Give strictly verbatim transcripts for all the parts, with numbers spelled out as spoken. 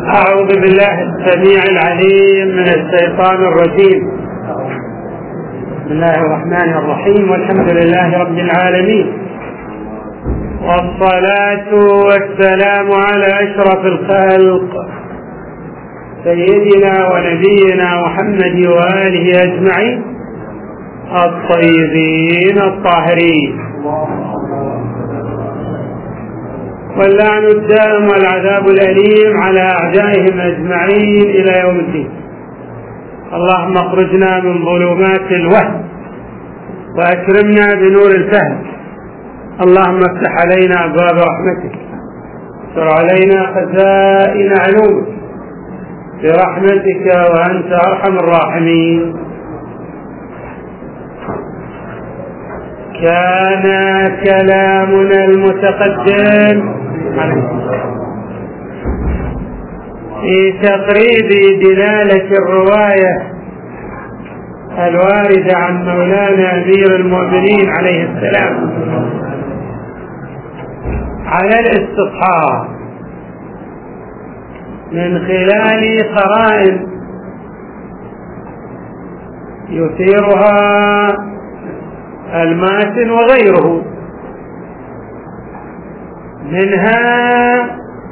أعوذ بالله السميع العليم من الشيطان الرجيم. بسم الله الرحمن الرحيم، والحمد لله رب العالمين، والصلاة والسلام على أشرف الخلق سيدنا ونبينا محمد وآله أجمعين الطيبين الطاهرين، واللعن الدائم والعذاب الأليم على أعدائهم أجمعين إلى يوم الدين. اللهم اخرجنا من ظلمات الوهم وأكرمنا بنور الفهم. اللهم افتح علينا أبواب رحمتك، استر علينا خزائن علومك برحمتك وأنت أرحم الراحمين. كان كلامنا المتقدم في تقريب دلالة الرواية الواردة عن مولانا أمير المؤمنين عليه السلام على الاستصحاب من خلال قرائن يثيرها الماتن وغيره، منها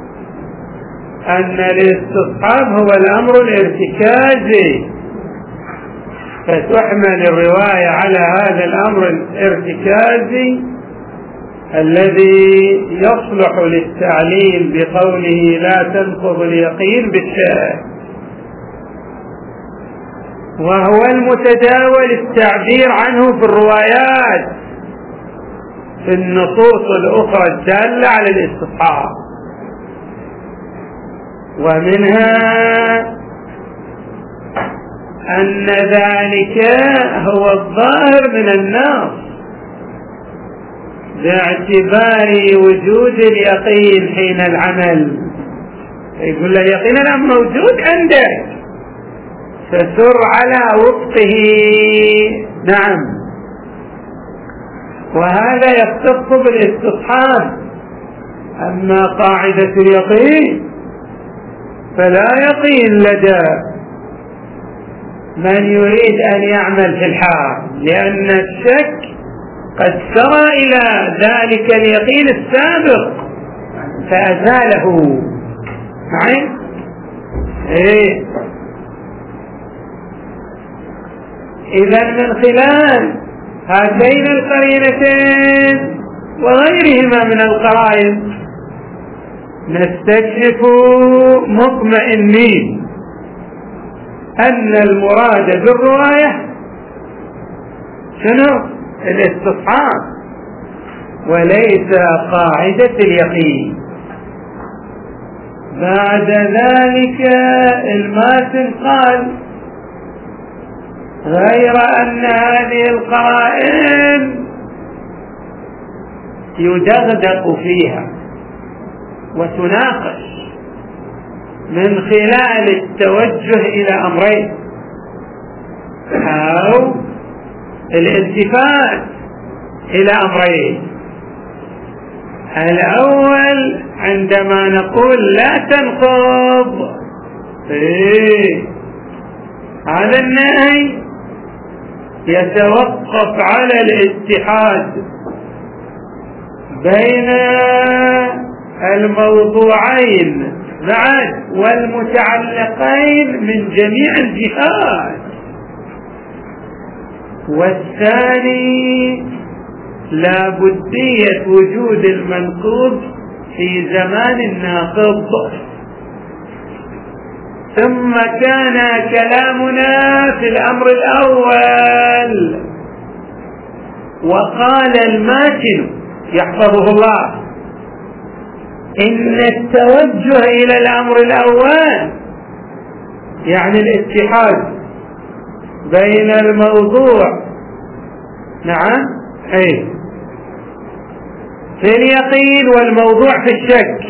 أن الاستصحاب هو الأمر الارتكازي، فتحمل الرواية على هذا الأمر الارتكازي الذي يصلح للتعليل بقوله لا تنقض اليقين بالشك، وهو المتداول التعبير عنه في الروايات في النصوص الأخرى الدالة على الاستصحاب. ومنها أن ذلك هو الظاهر من النص باعتبار وجود اليقين حين العمل، يقول له اليقين الآن موجود عندك فسر على وفقه. نعم، وهذا يختص بالاستصحاب. أما قاعدة اليقين فلا يقين لدى من يريد أن يعمل في الحال، لأن الشك قد سرى إلى ذلك اليقين السابق فأزاله. معي؟ إيه؟ إذن من خلال هاتين القرينتين وغيرهما من القرائن نستكشف مطمئنين أن المراد بالرواية شنو؟ الاستصحاب وليس قاعدة اليقين. بعد ذلك الماتن قال غير أن هذه القرائن يدغدق فيها وتناقش من خلال التوجه إلى أمرين، أو الالتفات إلى أمرين. الأول عندما نقول لا تنقض، إيه؟ هذا النهي يتوقف على الاتحاد بين الموضوعين بعد والمتعلقين من جميع الجهات. والثاني لا بدية وجود المنقوض في زمان الناقض. ثم كان كلامنا في الأمر الأول، وقال الماتن يحفظه الله إن التوجه إلى الأمر الأول يعني الاتحاد بين الموضوع نعم أي في اليقين والموضوع في الشك،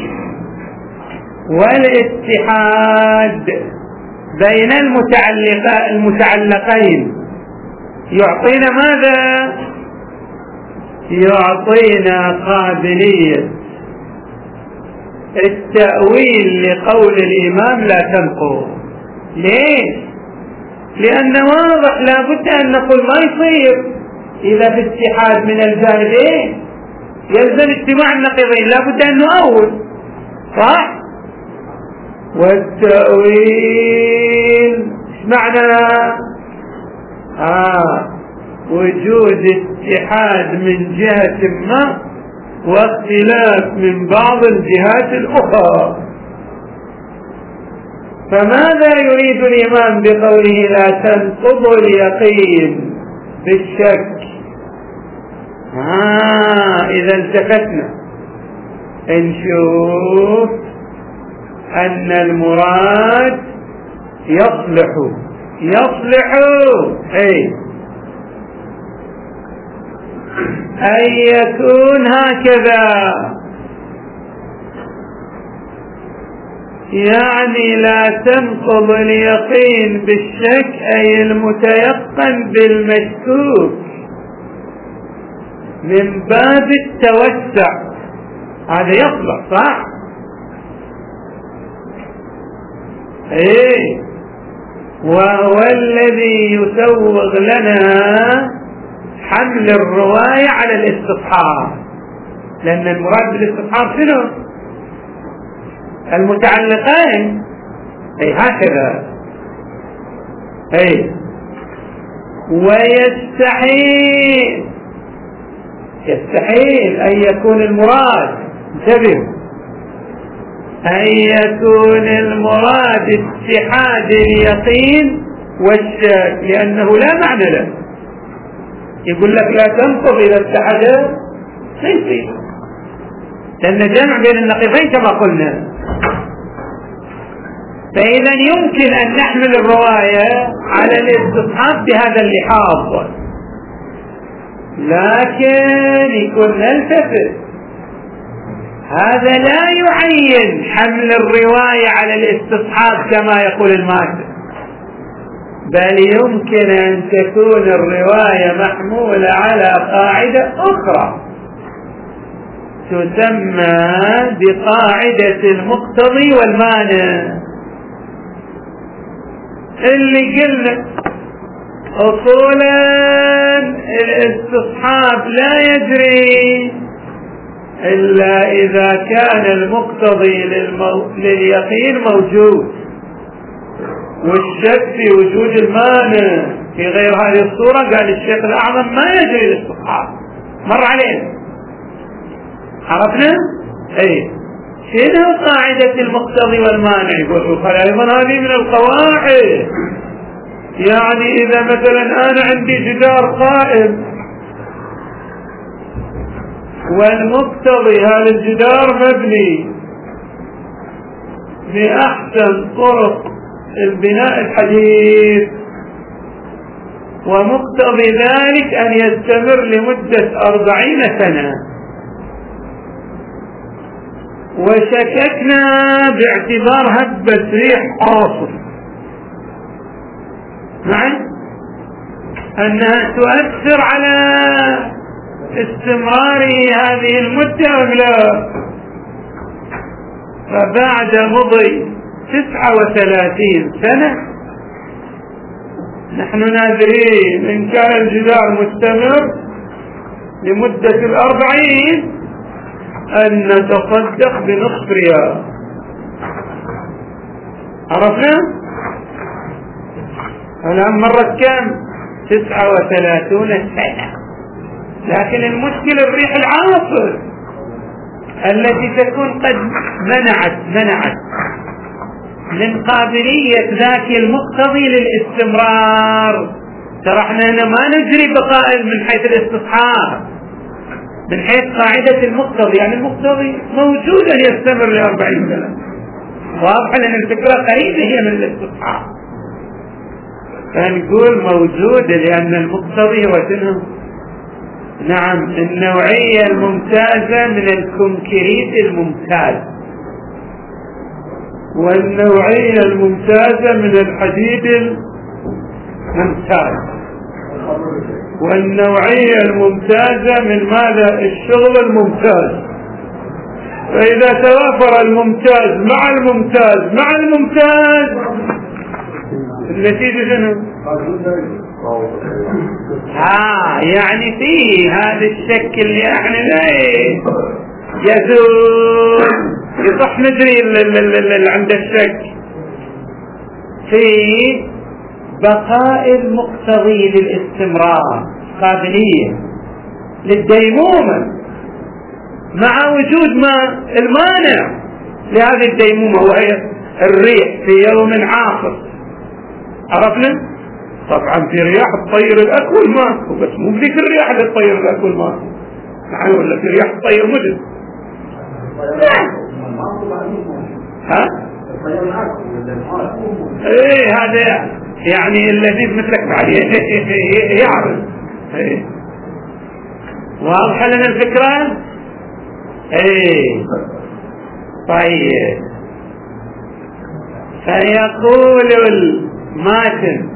والاتحاد بين المتعلقين يعطينا ماذا؟ يعطينا قابلية التأويل لقول الإمام لا تنقض. ليش؟ لأن واضح لابد أن نقول ما يصير إذا في اتحاد من الجانبين يلزم اجتماع النقيضين، لابد أن نؤول، صح؟ والتأويل ايش معنى؟ آه وجود اتحاد من جهة ما واختلاف من بعض الجهات الأخرى. فماذا يريد الإمام بقوله لا تنقض اليقين بالشك؟ آه إذا التفتنا نشوف أن المراد يصلح يصلح أي أن يكون هكذا، يعني لا تنقض اليقين بالشك أي المتيقن بالمشكوك من باب التوسع، هذا يصلح صح؟ ايه وهو الذي يسوغ لنا حمل الرواية على الاستصحاب، لأن المراد بالاستصحاب شنو؟ المتعلقين، اي هكذا. اي ويستحيل يستحيل أن يكون المراد، انتبهوا، أن يكون المراد اتحاد اليقين والشك، لأنه لا معنى له. يقول لك لا تنقض إذا اتحد ما يصير، لأن جمع بين النقيضين كما قلنا. فإذا يمكن أن نحمل الرواية على الاستصحاب بهذا اللحاظ، لكن يكون نلتفت هذا لا يعين حمل الرواية على الاستصحاب كما يقول الماتن، بل يمكن أن تكون الرواية محمولة على قاعدة أخرى تسمى بقاعدة المقتضي والمانع، اللي قلنا أصولا الاستصحاب لا يجري إلا إذا كان المقتضي للمو... لليقين موجود، والشك في وجود المانع في غير هذه الصورة. قال الشيخ الأعظم ما يجري الاستصحاب، مر علينا، عرفنا؟ اي شنو قاعدة المقتضي والمانع؟ يقول أيضا هذه من القواعد، يعني إذا مثلا أنا عندي جدار قائم والمقتضي هذا الجدار مبني بأحسن طرق البناء الحديث، ومقتضي ذلك أن يستمر لمدة أربعين سنة، وشككنا باعتبار هبة ريح عاصف معي أنها تؤثر على استمرار هذه المدة أو لا. فبعد مضي تسعة وثلاثين سنة نحن نادرين إن كان الجدار مستمر لمدة الأربعين أن نتصدق بنصف ريال. عرفنا؟ الآن مرت كم؟ تسعة وثلاثون سنة. لكن المشكلة الريح العاصف التي تكون قد منعت منعت من قابلية ذاك المقتضي للاستمرار. ترى احنا هنا ما نجري بقاء من حيث الاستصحاب، من حيث قاعدة المقتضي، يعني المقتضي موجود أن يستمر لأربعين سنة، واضح أن الفكرة قريبة هي من الاستصحاب، فنقول موجود لأن المقتضي هو شنو؟ نعم النوعية الممتازة من الكونكريت الممتاز، والنوعية الممتازة من الحديد الممتاز، والنوعية الممتازة من ماذا؟ الشغل الممتاز. فإذا توافر الممتاز مع الممتاز مع الممتاز النتيجة شنو؟ ها يعني فيه هذا الشك اللي احنا يزول يصح ندري اللي عند الشك في بقاء المقتضي للاستمرار، قابلية للديمومة مع وجود ما المانع لهذه الديمومة وهي الريح في يوم عاصف. عرفنا؟ طبعا في رياح تطير الأكل والماء، بس مو بذيك الرياح اللي تطير الأكل والماء، نعم ولا في رياح تطير مدن. ها؟ ايه هذا يعني اللذيذ مثلك بعد يعرف. ايه واضحة لنا الفكرة؟ ايه طيب. فيقول الماتن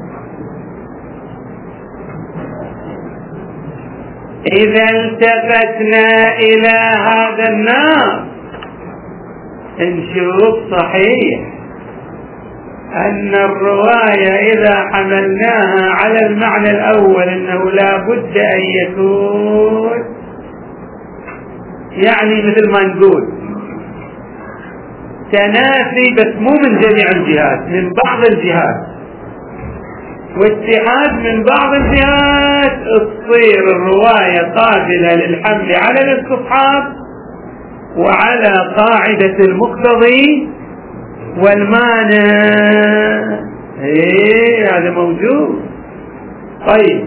إذا التفتنا إلى هذا النار نشوف صحيح أن الرواية إذا حملناها على المعنى الأول أنه لا بد أن يكون يعني مثل ما نقول تنافي، بس مو من جميع الجهات، من بعض الجهات، واتحاد من بعض الجهات، تصير الرواية قابلة للحمل على الاستصحاب وعلى قاعدة المقتضي والمانع. ايه هذا موجود. طيب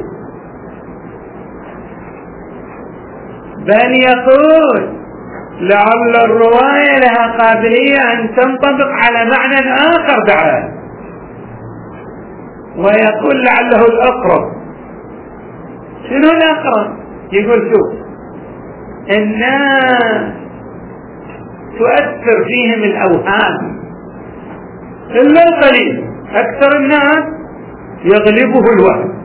بل يقول لعل الرواية لها قابلية أن تنطبق على معنى آخر بعد، ويقول لعله الأقرب. شنو الأقرب؟ يقول شوف الناس تؤثر فيهم الأوهام إلا القليل، أكثر الناس يغلبه الوهم.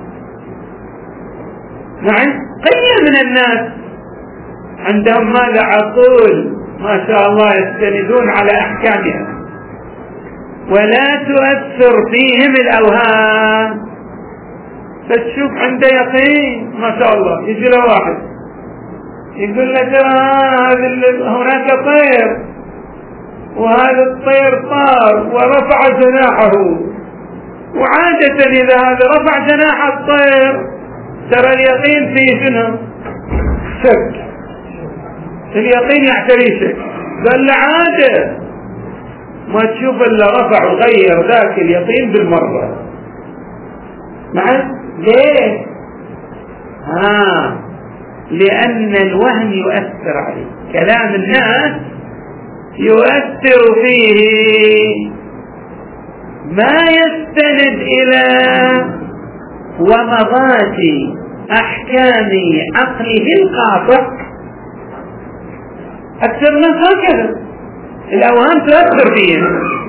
نعم قليل من الناس عندهم ماذا عقول ما شاء الله يستندون على أحكامها، ولا تؤثر فيهم الأوهام. فتشوف عنده يقين ما شاء الله، يجي له واحد يقول لك هناك طير وهذا الطير طار ورفع جناحه، وعادة إذا هذا رفع جناح الطير ترى اليقين فيه شنو؟ شك. اليقين يعتري شك، قال عادة ما تشوف إلا رفع وغير ذاك اليقين بالمرة. معه ليه؟ ها لأن الوهم يؤثر عليه، كلام الناس يؤثر فيه ما يستند إلى ومضات أحكام عقله القاطع. أكثر من هكذا الأوهام تؤثر فيه.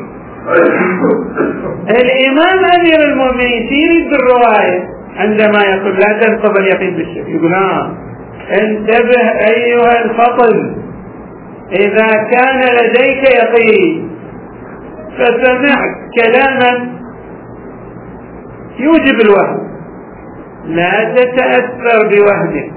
الإمام أمير المؤمنين يريد بالرواية عندما يقول لا تنقض اليقين بالشك، يقول آه انتبه أيها الفطن، إذا كان لديك يقين فسمعت كلاما يوجب الوهم لا تتأثر بوهمك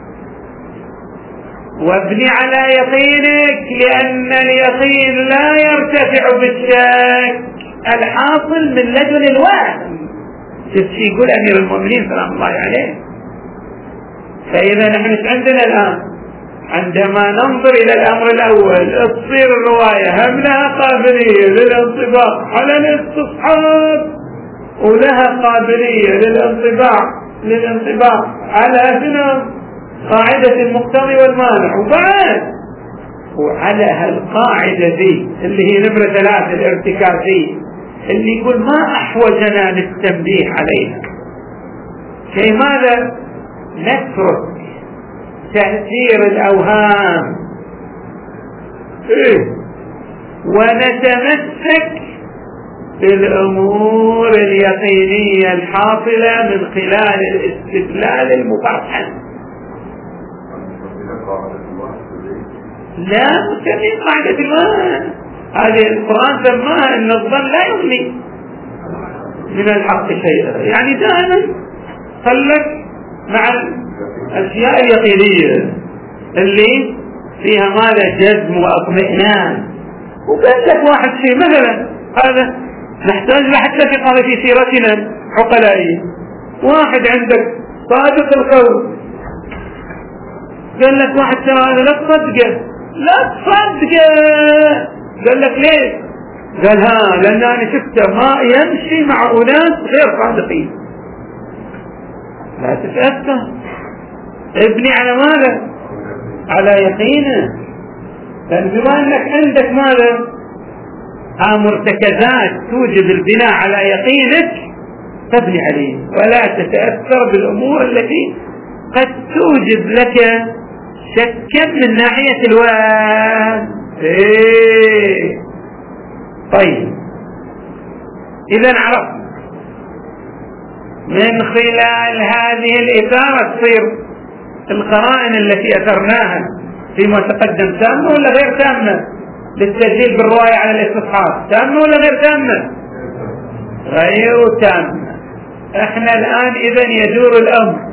وابني على يقينك، لأن اليقين لا يرتفع بالشك الحاصل من لدن الوهم. يقول أمير المؤمنين سلام الله عليه. فإذا نحن مش عندنا الآن عندما ننظر إلى الأمر الأول تصير الرواية هم لها قابلية للانطباق على الاستصحاب ولها قابلية للانطباق للانطباق على شنو؟ قاعدة المقتضي والمانع، وبعد وعلى هالقاعدة دي اللي هي نمرة ثلاثة الارتكازية اللي يقول ما أحوجنا للتنبيه عليها كي ماذا؟ نترك تأثير الأوهام إيه؟ ونتمسك بالأمور اليقينية الحاصلة من خلال الاستدلال المبرهن. لا مسمين قاعدة الماء، هذه القرآن سماها أن الظن لا يغني من الحق شيئا، يعني دائما خلك مع الأشياء اليقينية اللي فيها ماذا جزم واطمئنان. وقال لك واحد شيء مثلا هذا نحتاج له حتى في قضية في سيرتنا عقلائية، واحد عندك صادق القول قال لك واحد ترى لا تصدقه لا تصدقه، قال لك ليه؟ قال ها لأن أنا شفته ما يمشي مع أناس غير صادقين. لا تتأثر، ابني على ماذا؟ على يقينه، لأن بما أنك عندك ماذا؟ ها مرتكزات توجب البناء على يقينك تبني عليه، ولا تتأثر بالأمور التي قد توجب لك شكا من ناحية الوهم. إيه. طيب إذا عرفت من خلال هذه الإثارة تصير القرائن التي أثرناها فيما تقدم تامة ولا غير تامة للتسجيل بالرواية على الاستصحاب؟ تامة ولا غير تامة؟ غير تامة. احنا الآن إذن يدور الأمر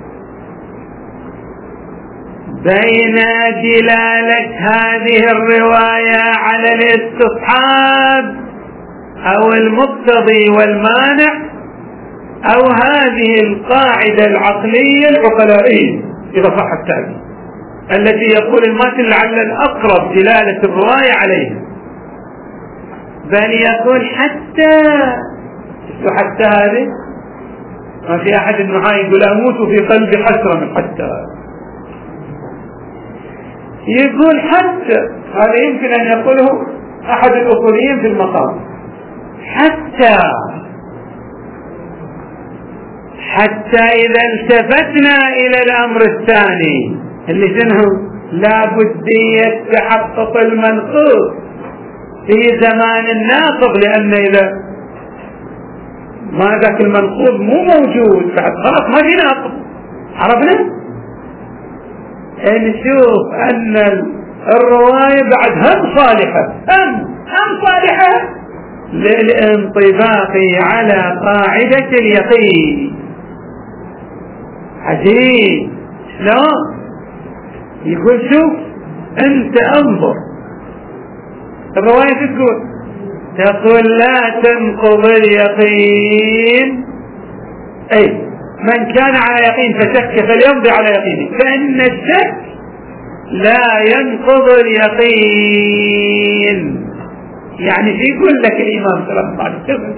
بين دلالة هذه الرواية على الاستصحاب أو المقتضي والمانع أو هذه القاعدة العقلية العقلائية إذا صح التعبير التي يقول الماتن لعل الأقرب دلالة الرواية عليها، بل يقول حتى حتى هذه ما في أحد النحاة يقول أموت في قلبي حسرة من حتى، يقول حتى هذا يمكن أن يقوله أحد الأصوليين في المقام، حتى حتى إذا التفتنا إلى الأمر الثاني اللي شنو لا بدية تحقق المنقوص في زمان الناقض، لأن إذا ما ذاك المنقوص مو موجود بعد خلاص ما في ناقض. عرفنا نشوف أن الرواية بعد هم صالحة هم هم صالحة للانطباق على قاعدة اليقين. عجيب شلون يقول شوف أنت انظر الرواية تقول تقول لا تنقض اليقين، أي من كان على يقين فشك فليمضي على يقينه، فإن الشك لا ينقض اليقين. يعني في يقول لك الإمام صلى الله عليه وسلم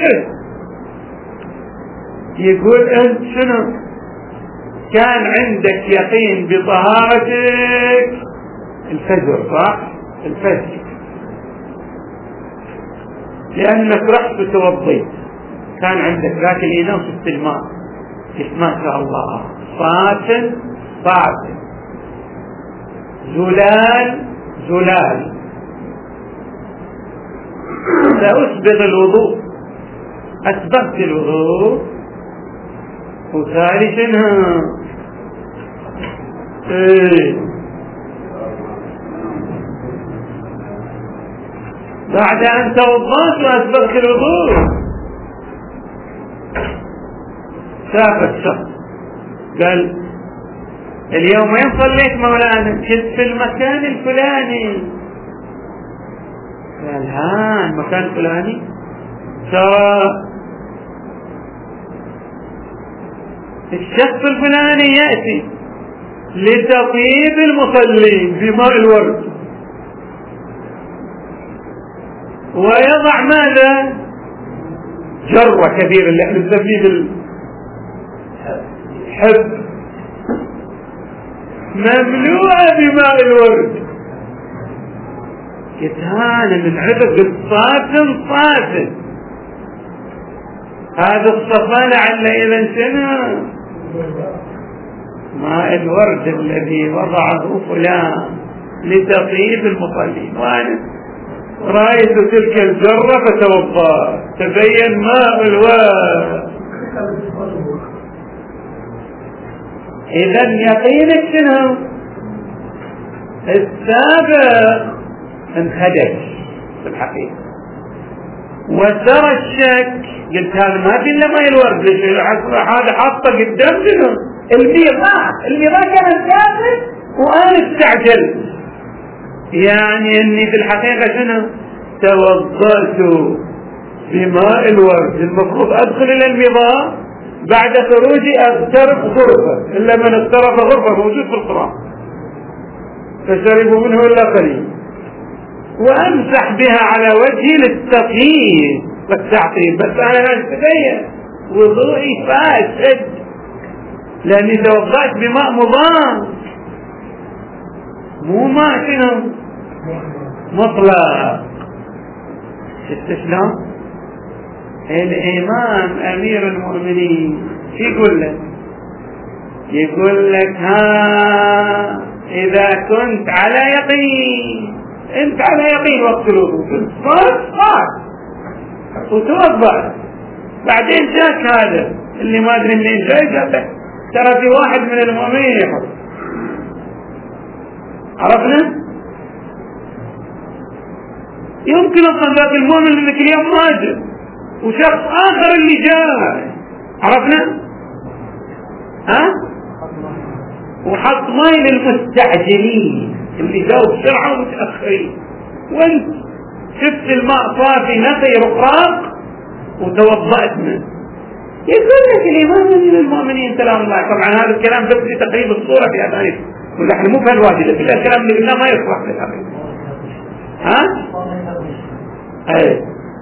يقول أنت شنو كان عندك يقين بطهارتك الفجر صح؟ الفجر لأنك رحت وتوضيت كان عندك ذاك الإناء وشفت الماء ما شاء الله صافن صافن زلال زلال، سأسبغ الوضوء أسبغت الوضوء وثالثا ايه بعد أن توضأت وأسبغت الوضوء شاف الشخص قال اليوم وين صليت مولانا؟ كنت في المكان الفلاني. قال ها المكان الفلاني ترى الشخص الفلاني يأتي لتطيب المصلين في ماء الورد ويضع ماذا؟ جرة كبيرة اللي احنا نسميه بالحب مملوءة بماء الورد. كتان من عبد صافن صافن هذا الصفا لعل إذا شنو ماء الورد الذي وضعه فلان لتطيب المصلين، وأنا رأيت تلك الجرة فتوضأ تبين ماء الورد. إذا يقينك شنو السابق انخدش في الحقيقة، وترى الشك قلت هذا ما في الا ماء الورد، هذا حاطه قدام شنو؟ الميضاء، الميضاء كان سابق وانا استعجلت، يعني اني في الحقيقة شنو؟ توضأت بماء الورد، المفروض ادخل الى الميضاء بعد خروجي اغترف غرفة، الا من اغترف غرفة موجود في القرآن فشربوا منه الا قليل، وامسح بها على وجهي للتطهير والتعطيب، بس انا اتبين وضوئي فاسد لاني توضأت بماء مضاد، مو ماء شنو مطلق. شفت شلون؟ الامام امير المؤمنين يقول لك يقول لك ها اذا كنت على يقين، انت على يقين وقت الوضوء صار صار وتوضأ، بعدين جاك هذا اللي ما ادري منين جاي جاك ترى في واحد من المؤمنين يحط، عرفنا؟ يمكن اصلا ذاك المؤمن انك اليوم ماجد وشخص اخر اللي جاء، عرفنا؟ ها؟ وحط ماء للمستعجلين اللي جاوا بسرعة ومتأخرين، وانت شفت الماء صافي نقي رقراق وتوضأت منه. يقول لك الإمام من المؤمنين سلام الله، طبعا هذا الكلام بس لتقريب الصورة في أذانك، ولا احنا مو بهالواجب، كل الكلام اللي قلناه ما يصلح للحقيقة. ها؟ ايه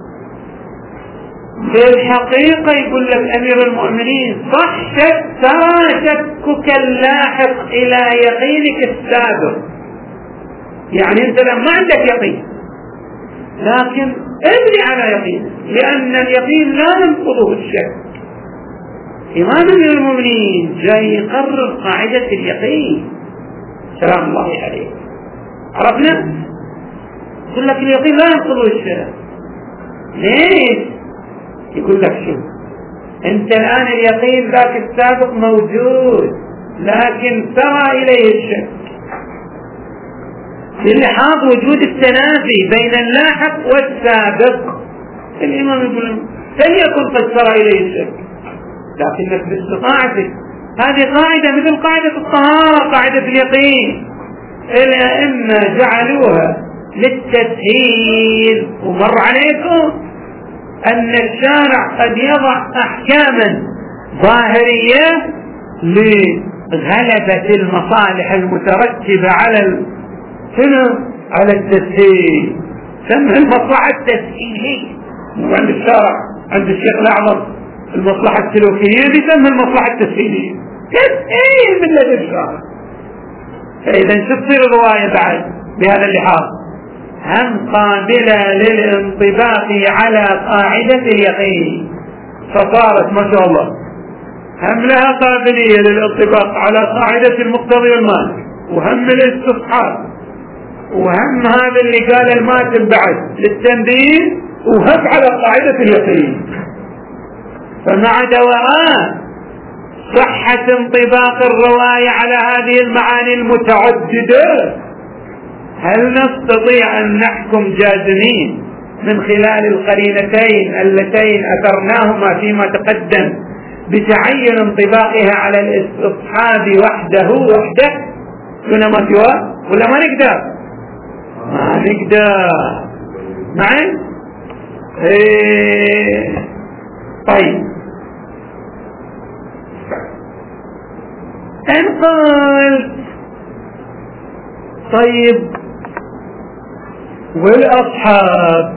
في الحقيقة يقول لك أمير المؤمنين صح شك، ترى شكك اللاحق إلى يقينك السابق، يعني أنت ما عندك يقين لكن ابني على يقين، لأن اليقين لا ينقضه الشك. إمام أمير المؤمنين جاي يقرر قاعدة اليقين سلام الله عليه، عرفنا؟ يقول لك اليقين لا ينقضه الشك. ليش؟ يقول لك شو انت الان اليقين ذاك السابق موجود لكن ترى اليه الشك للحاظ وجود التنافي بين اللاحق والسابق. الامام يقول فليكن قد ترى اليه الشك لكنك باستطاعتك، هذه قاعدة مثل قاعدة الطهارة، قاعدة اليقين الائمة جعلوها للتسهيل، ومر عليكم أن الشارع قد يضع أحكاما ظاهرية لغلبة المصالح المترتبة على شنو؟ على التسهيل، سمى المصلحة التسهيلية، مو عند الشارع عند الشيخ الأعظم المصلحة السلوكية بيسمى المصلحة التسهيلية، تسهيل من لدى الشارع. فإذا شو تصير الرواية بعد بهذا اللحاظ؟ هم قابلة للانطباق على قاعدة اليقين، فصارت ما شاء الله هم لها قابلية للانطباق على قاعدة المقتضي والمانع، وهم الاستصحاب، وهم هذا اللي قال الماتم بعد للتنبيه، وهم على قاعدة اليقين. فمع دوران صحة انطباق الرواية على هذه المعاني المتعددة، هل نستطيع أن نحكم جازمين من خلال القرينتين اللتين أثرناهما فيما تقدم بتعين انطباقها على الاستصحاب وحده وحده دون ما سواه، ولا ما نقدر؟ ما نقدر معي؟ ايه طيب ان قلت طيب والأصحاب،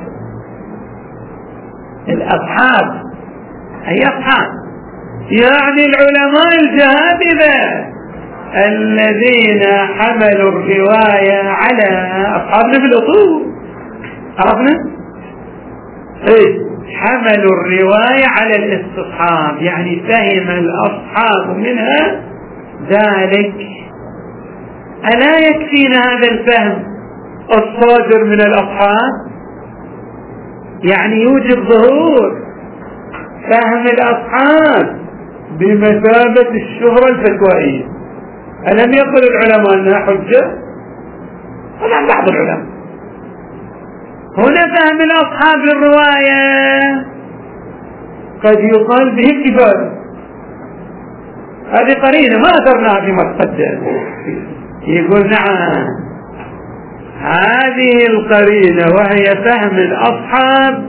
الأصحاب أي أصحاب؟ يعني العلماء الجهابذة الذين حملوا الرواية على أصحابنا في الأصول، عرفنا؟ إيه حملوا الرواية على الاستصحاب، يعني فهم الأصحاب منها ذلك. ألا يكفينا هذا الفهم الصادر من الأصحاب؟ يعني يوجب ظهور فهم الأصحاب بمثابة الشهرة الفتوائية. ألم يقل العلماء أنها حجة؟ هذا بعض العلماء. هنا فهم الأصحاب للرواية قد يقال به الكفاية، هذه قرينة ما أثرناها فيما تقدم. يقول نعم هذه القرينة وهي فهم الأصحاب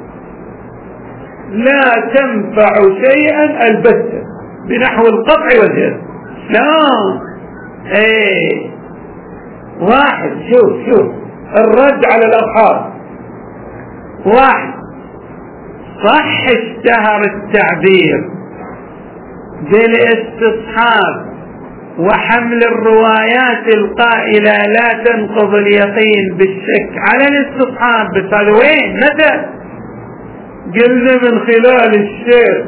لا تنفع شيئا البتة بنحو القطع والجزم. لا ايه واحد شوف شوف الرد على الأصحاب. واحد صح اشتهر التعبير بالاستصحاب وحمل الروايات القائلة لا تنقض اليقين بالشك على الاستصحاب، بس هذا وين متى؟ قلنا من خلال الشيخ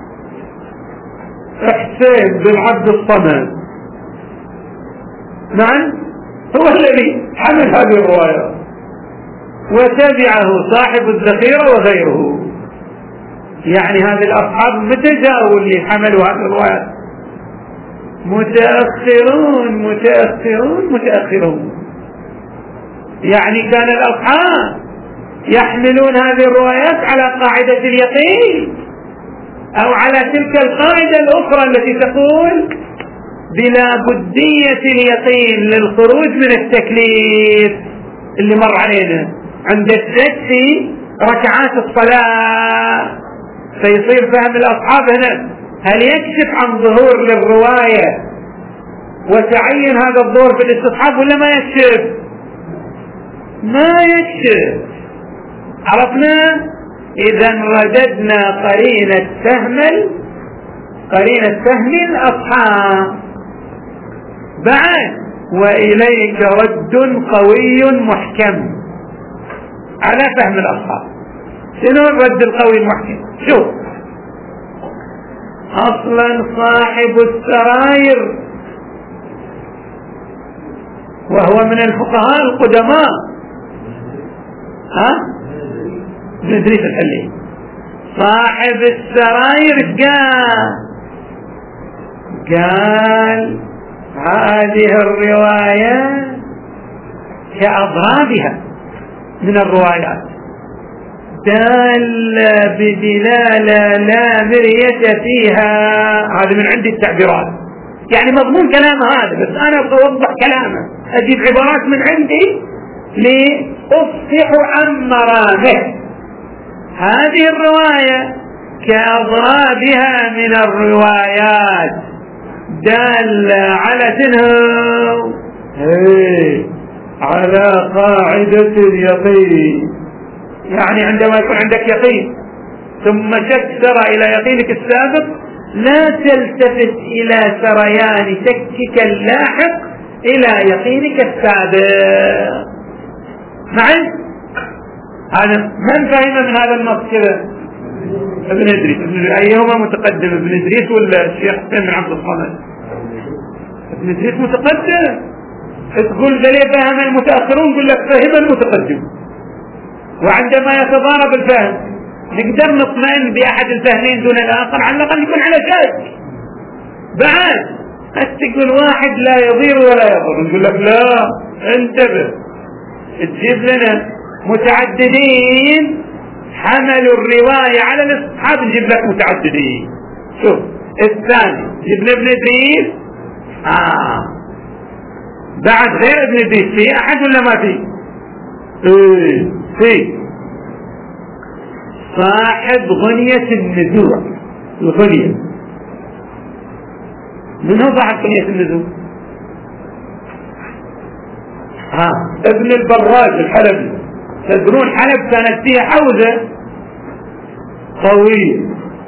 حسين بن عبد الصمد، نعم هو الذي حمل هذه الروايات، وتبعه صاحب الذخيرة وغيره. يعني هذه الأصحاب متى جاءوا اللي حملوا هذه الروايات؟ متأخرون متأخرون متأخرون. يعني كان الأصحاب يحملون هذه الروايات على قاعدة اليقين أو على تلك القاعدة الأخرى التي تقول بلا بدية اليقين للخروج من التكليف اللي مر علينا عند الشك في ركعات الصلاة. فيصير فهم الأصحاب هنا هل يكشف عن ظهور للرواية وتعين هذا الظهور في الاستصحاب ولا ما يكشف؟ ما يكشف. عرفنا؟ إذا رددنا قرينة فهم قرينة فهم الأصحاب. بعد وإليك رد قوي محكم على فهم الأصحاب. شنو الرد القوي المحكم؟ شوف أصلا صاحب السراير وهو من الفقهاء القدماء ها ابن إدريس الحلي، صاحب السراير قال قال هذه الرواية كأضرابها من الروايات دال بدلالة لا مرية فيها. هذا من عندي التعبيرات، يعني مضمون كلامه هذا، بس أنا أبغى أوضح كلامه، أجيب عبارات من عندي لأفصح عن مرامه. هذه الرواية كأضرابها من الروايات دال على تنهو على قاعدة اليقين. يعني عندما يكون عندك يقين ثم شك سرى إلى يقينك السابق لا تلتفت إلى سريان شكك اللاحق إلى يقينك السابق. معي؟ هذا من فهم من هذا النص كذا؟ ابن إدريس. أيهما متقدم، ابن إدريس ولا الشيخ حسين بن عبد الصمد؟ ابن إدريس متقدم. تقول ذلك فهم المتأخرون، يقول لك فهم المتقدم. وعندما يتضارب الفهم نقدر نطمئن بأحد الفهمين دون الآخر، على الأقل يكون على شك. بعد تقول واحد لا يضير ولا يضر، نقول لك لا انتبه، تجيب لنا متعددين حملوا الرواية على الأصحاب، نجيب لك متعددين. شوف الثاني جبنا ابن إدريس، آه بعد غير ابن إدريس في أحد ولا ما في؟ ايه في صاحب غنية النزوع. الغنية من هو صاحب غنية النزوع؟ ها ابن البراج الحلبي. تدرون حلب كانت فيها حوزة قوية،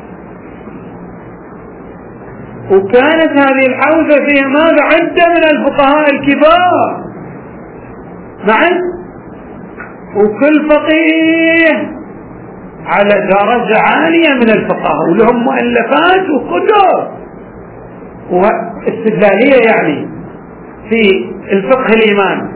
وكانت هذه الحوزة فيها ماذا؟ عدة من الفقهاء الكبار معا، وكل فقيه على درجة عالية من الفقهاء ولهم مؤلفات وكتب واستدلالية يعني في الفقه الإيمان.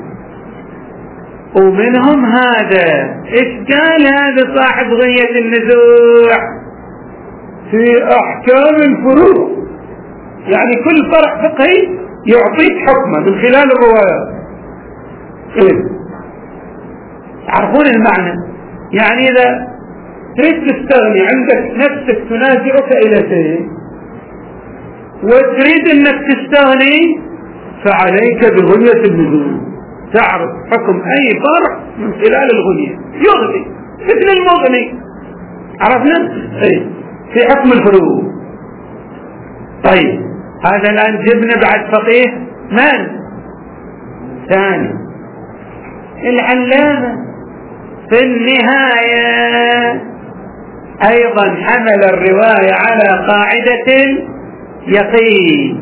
ومنهم هذا ايش قال هذا صاحب غنية النزوع؟ في احكام الفروع، يعني كل فرع فقهي يعطيك حكمه من خلال الروايات. إيه؟ تعرفون المعنى؟ يعني إذا تريد تستغني عندك نفسك تنازعك إلى شيء وتريد أنك تستغني فعليك بغنية النزول، تعرف حكم أي فرع من خلال الغنية، يغني مثل المغني، عرفنا؟ أي في حكم الفروض. طيب هذا الآن جبنا بعد فقيه من؟ ثاني العلامة في النهاية أيضا حمل الرواية على قاعدة اليقين،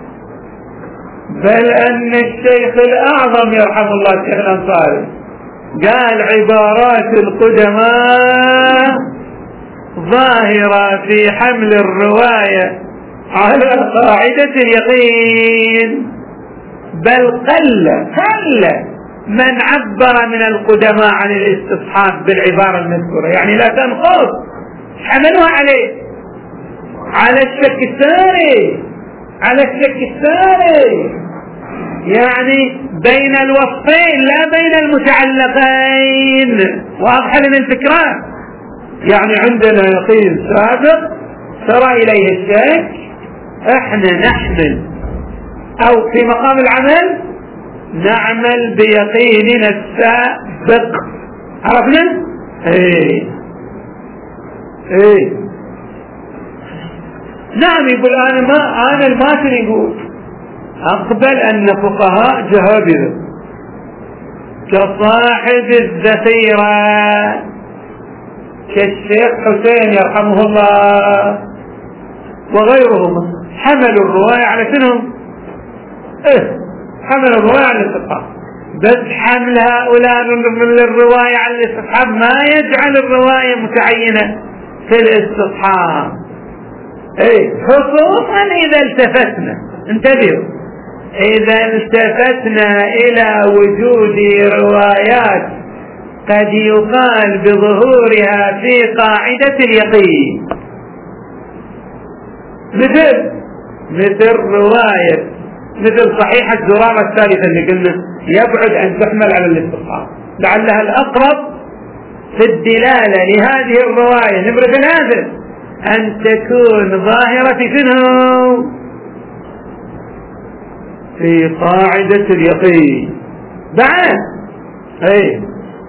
بل أن الشيخ الأعظم يرحم الله الشيخ الأنصاري قال عبارات القدماء ظاهرة في حمل الرواية على قاعدة اليقين، بل قل قل من عبر من القدماء عن الاستصحاب بالعبارة المذكورة، يعني لا تنقص حملوها عليه على الشك الثاني، على الشك الثاني، يعني بين الوصفين لا بين المتعلقين. واضح لنا الفكرة؟ يعني عندنا يقين سابق سرى إليه الشك، احنا نحمل او في مقام العمل نعمل بيقيننا السابق، عرفنا؟ ايه ايه نعم. يقول انا ما انا الماتن يقول اقبل ان فقهاء جهابذة كصاحب الذخيرة كالشيخ حسين يرحمه الله وغيرهم حملوا الرواية على شنو؟ ايه حملوا الرواية على الاستصحاب، بس حمل هؤلاء للرواية على الاستصحاب ما يجعل الرواية متعينة في الاستصحاب. ايه خصوصا اذا التفتنا، انتبهوا، اذا التفتنا الى وجود روايات قد يقال بظهورها في قاعدة اليقين، مثل مثل رواية مثل صحيح الزرارة الثالثة اللي قلنا يبعد أن تحمل على الاستصحاب، لعلها الأقرب في الدلالة لهذه الرواية نمرة ثلاثة أن تكون ظاهرة في شنو؟ في قاعدة اليقين. بعد أي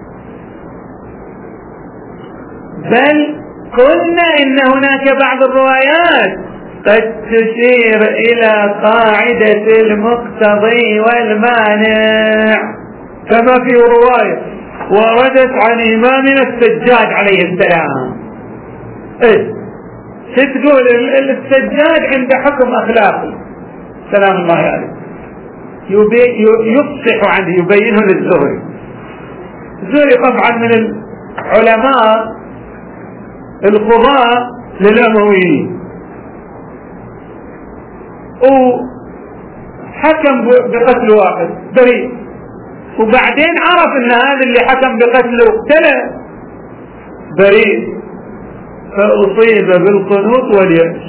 بل قلنا إن هناك بعض الروايات قد تشير إلى قاعدة المقتضي والمانع، كما في رواية وردت عن إمامنا السجاد عليه السلام. إيه تقول السجاد عند حكم أخلاقي سلام الله عليه يفصح عنه يبينه للزهري. الزهري طبعا من العلماء القضاء للأمويين، وحكم بقتل واحد بريء، وبعدين عرف ان هذا اللي حكم بقتله اقتله بريء، فأصيب بالقنوط واليأس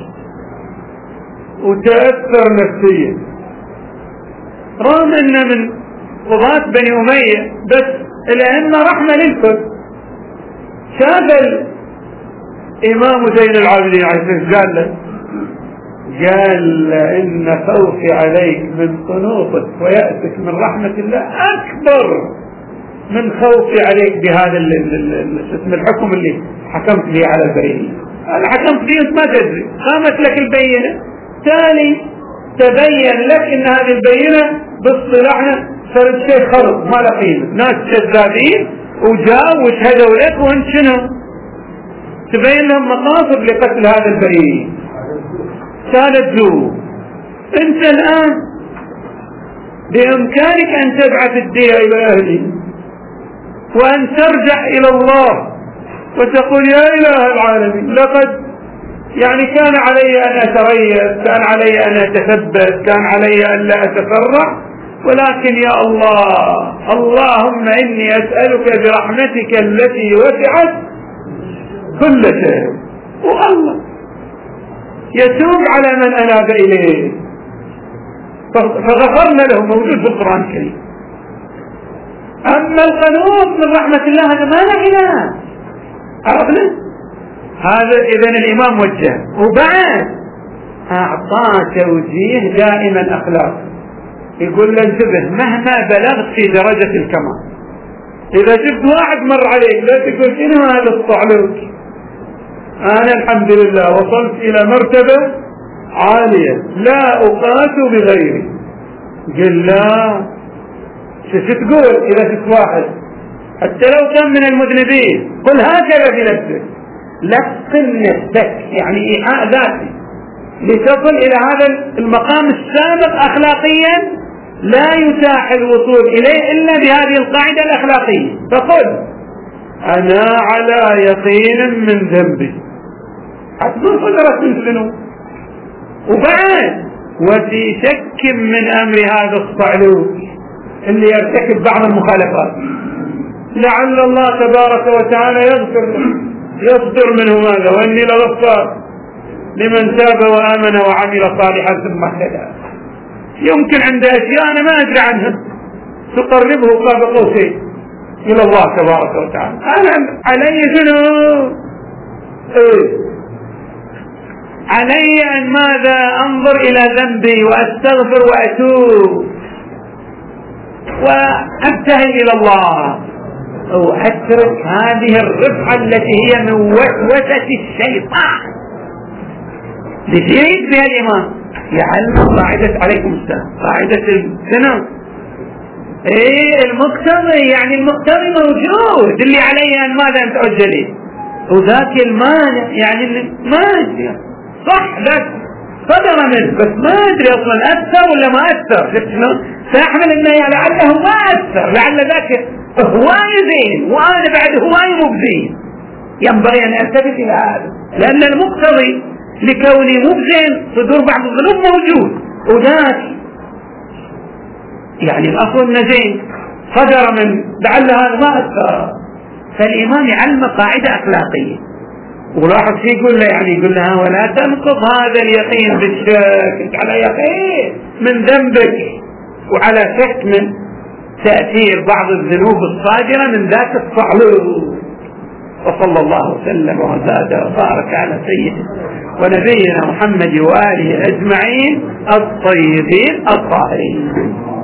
وتأثر نفسيا، رغم ان من قضاة بني أمية بس الأئمة رحمة للكل. شاف الإمام زين العابدين عليه السلام قال له قال إن خوفي عليك من قنوطك ويأسك من رحمة الله أكبر من خوفي عليك بهذا اسم الحكم اللي حكمت به على البريئية. أنا حكمت به أنت ما تدري، قامت لك البينة، تالي تبين لك إن هذه البينة باصطلاحنا صارت شيء خرب ما له قيمة، ناس كذابين وجاءوا وشهدوا لك وأنت شنو؟ تبين لهم مقاصد لقتل هذا البريء، كانت ذو. انت الان بامكانك ان تبعث الدية الى اهلي وان ترجع الى الله وتقول يا اله العالمين لقد يعني كان علي ان اتريث، كان علي ان اتثبت، كان علي ان لا اتفرع، ولكن يا الله اللهم اني اسألك برحمتك التي وسعت كل شيء، والله يتوب على من أناب إليه فغفرنا له، موجود في القرآن الكريم. أما القنوط من رحمة الله هذا ما له علاج. عرفنا هذا؟ إذن الإمام وجه، وبعد أعطاه توجيه دائما أخلاقي، يقول له انتبه مهما بلغت في درجة الكمال، إذا شفت واحد مر عليك لا تقول شنو هذا الصعلوك، أنا الحمد لله وصلت إلى مرتبة عالية لا أقاس بغيري. قل لا، شو تقول إذا شفت واحد حتى لو كان من المذنبين؟ قل هكذا بنفسك، لقن نفسك، يعني إيحاء ذاتي لتصل إلى هذا المقام السابق أخلاقيا لا يتاح الوصول إليه إلا بهذه القاعدة الأخلاقية. فقل أنا على يقين من ذنبي، حتكون قدرة من الذنوب، وبعد وفي شك من أمر هذا الصعلوك اللي يرتكب بعض المخالفات، لعل الله تبارك وتعالى يغفر يصدر منه ماذا، وإني لغفار لمن تاب وآمن وعمل صالحا ثم اهتدى. يمكن عنده أشياء أنا ما أدري عنها تقربه قاب قوسين إلى الله تبارك وتعالى، أنا علي ذنوب، إيه؟ علي أن ماذا أنظر إلى ذنبي وأستغفر وأتوب وأبتهل إلى الله، وأترك هذه الرفعة التي هي من وسوسة الشيطان. لشيء بها الإمام يعلم قاعدة عليكم السلام، قاعدة السنة، ايه المقتضي، يعني المقتضي موجود، اللي علي أن ماذا أن تعجلي، وذاك المانع يعني اللي ما أدري صح لك صدر منه بس ما أدري أصلا أثر ولا ما أثر، شفت شلون؟ فأحمل أنه يعني لعله ما أثر، لعل ذاك هواي زين وأنا بعد هواي مبزين، ينبغي أن ألتفت إلى هذا، لأن المقتضي لكوني مبزين صدور بعض الذنوب موجود، وذاك يعني الأصل النزين صدر من لعل هذا ما أثر. فالإمام يعلم قاعدة أخلاقية، ولاحظ شيء يقول له، يعني يقول لها ولا تنقض هذا اليقين بالشك، انت على يقين من ذنبك وعلى شك من تأثير بعض الذنوب الصادرة من ذات الصعلوك. وصلى الله وسلم وزاد وبارك على سيدنا ونبينا محمد وآله أجمعين الطيبين الطاهرين.